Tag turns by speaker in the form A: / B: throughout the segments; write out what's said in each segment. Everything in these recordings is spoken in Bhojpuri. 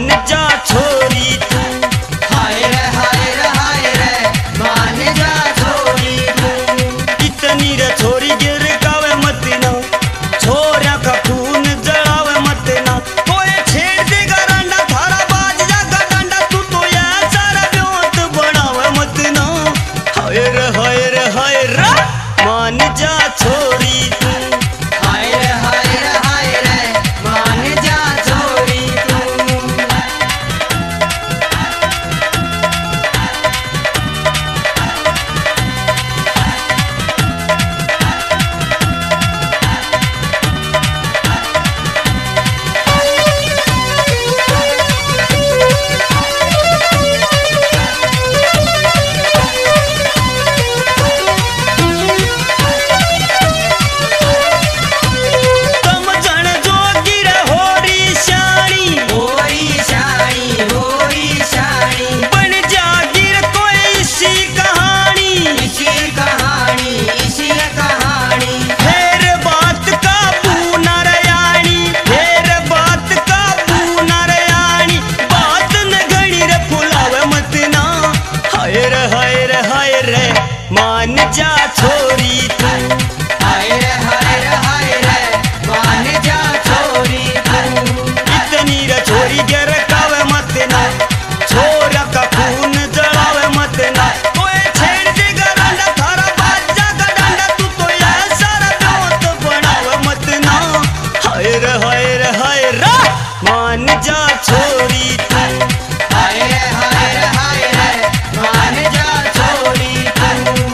A: मान जा छोरी तू।
B: हाय रे हाय रे हाय रे मान जा छोरी तू।
A: इतनी रे छोरी गिर गावे मत ना, छोरिया का खून जलावे मत ना। कोई छेड़ देगा रांडा थारा बाज जागा डांडा, तू तो ये सारा ब्योत बनावे मत ना। हाय रे हाय रे हाय रे मान जा छोरी तू।
B: हाय रे हाय रे हाय रे मान जा छोरी तू।
A: तुम जन जोगी रे होरी शानी,
B: होरी शानी होरी शानी।
A: बन जागीर कोई इसी कहानी।
B: इसी कहानी इसी कहानी।
A: फेर बात का पूना रयाणी, फेर बात का पूना रयाणी। बात न घड़ी रे फुलावे मत ना। हाय रे हाय रे हाय रे मान जा छोरी तू।
B: हाय रे हाय रे हाय रे मान जा छोरी तू।
A: इतनी रे छोरी गिर कावे मत ना, छोरा का खून जलावे मत ना। कोई छेड़ देगा रांडा थारा बाज जागा डांडा, तू तो ये सारा ब्योत बनावे मत ना। हाय रे हाय रे हाय रे मान जा छोरी तू।
B: हाय रे हाय रे हाय रे मान जा छोरी तू।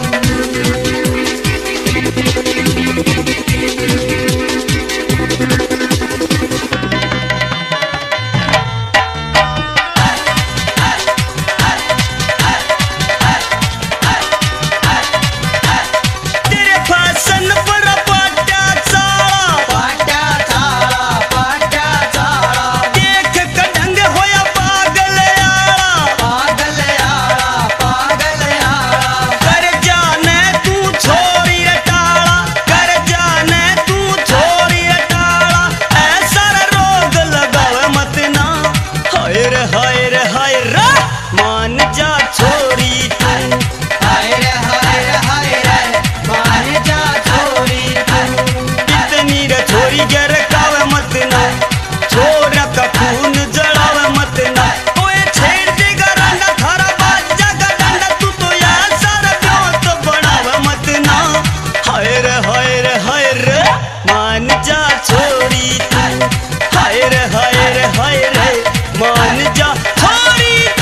A: तेरे फैशन पर पाटा चाला,
B: पाटा चाला पाटा चाला।
A: देख कढंग होया पागल आला।
B: पागल आला पागल आला।
A: कर जाने तू छोरी रे टाला, कर जाने तू छोरी रे टाला। ऐसा रोग लगावे मत ना। हाय रे हाय रे हाय रे मान जा छोरी तू।
B: हाय रे हाय रे हाय रे मान जा छोरी तू।
A: इतनी रे छोरी गिर कावे मत ना, छोरा का खून जलावे मत ना। कोई छेड़ देगा रांडा थारा बाज जागा डांडा, तू तो ये सारा ब्योत बनावे मत ना। हाय रे हाय रे हाय रे मान जा छोरी तू। हाय रे हाय रे हाय रे मान जा छोरी तू।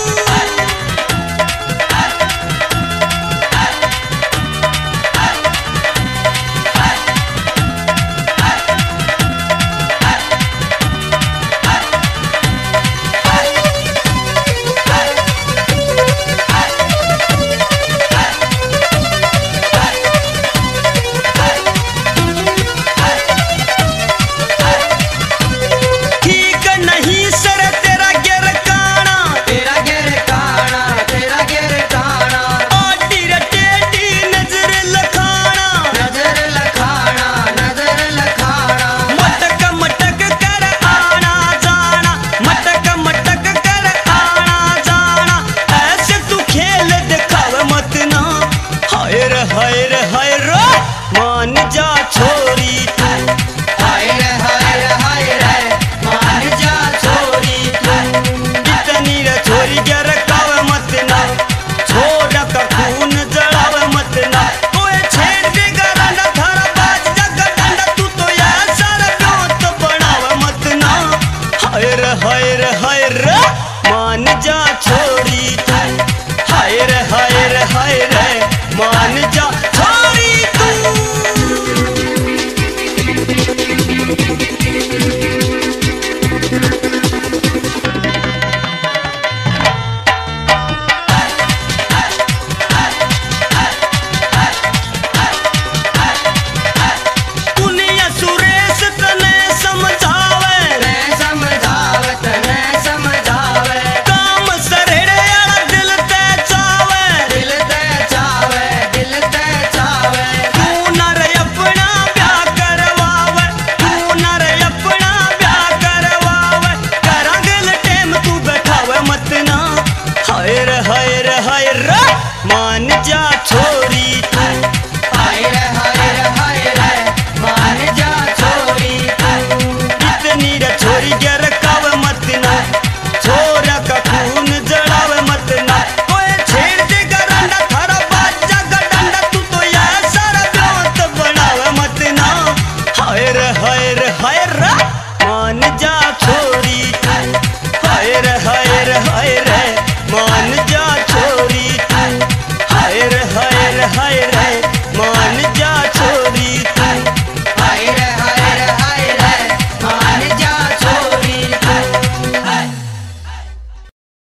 A: ठीक नहीं सर तेरा गिर काना,
B: तेरा गिर काना तेरा गिर काना।
A: आटी रे टेढ़ी नजर लखाना।
B: नजर लखाना नजर लखाना।
A: मटक मटक कर आना जाना, मटक मटक कर आना जाना। ऐसे तू खेल दिखावे मत ना। हाय रे हाय रे हाय रे मान जा छोरी तू।
B: हाय रे हाय रे हाय रे मान जा छोरी तू।
A: इतनी रे छोरी गिर कावे मत ना, छोरा का खून जलावे मत ना। कोई छेड़ देगा रांडा थारा बाज जागा डांडा, तू तो ये सारा ब्योत बनावे मत ना। हाय रे हाय रे हाय रे मान जा छोरी।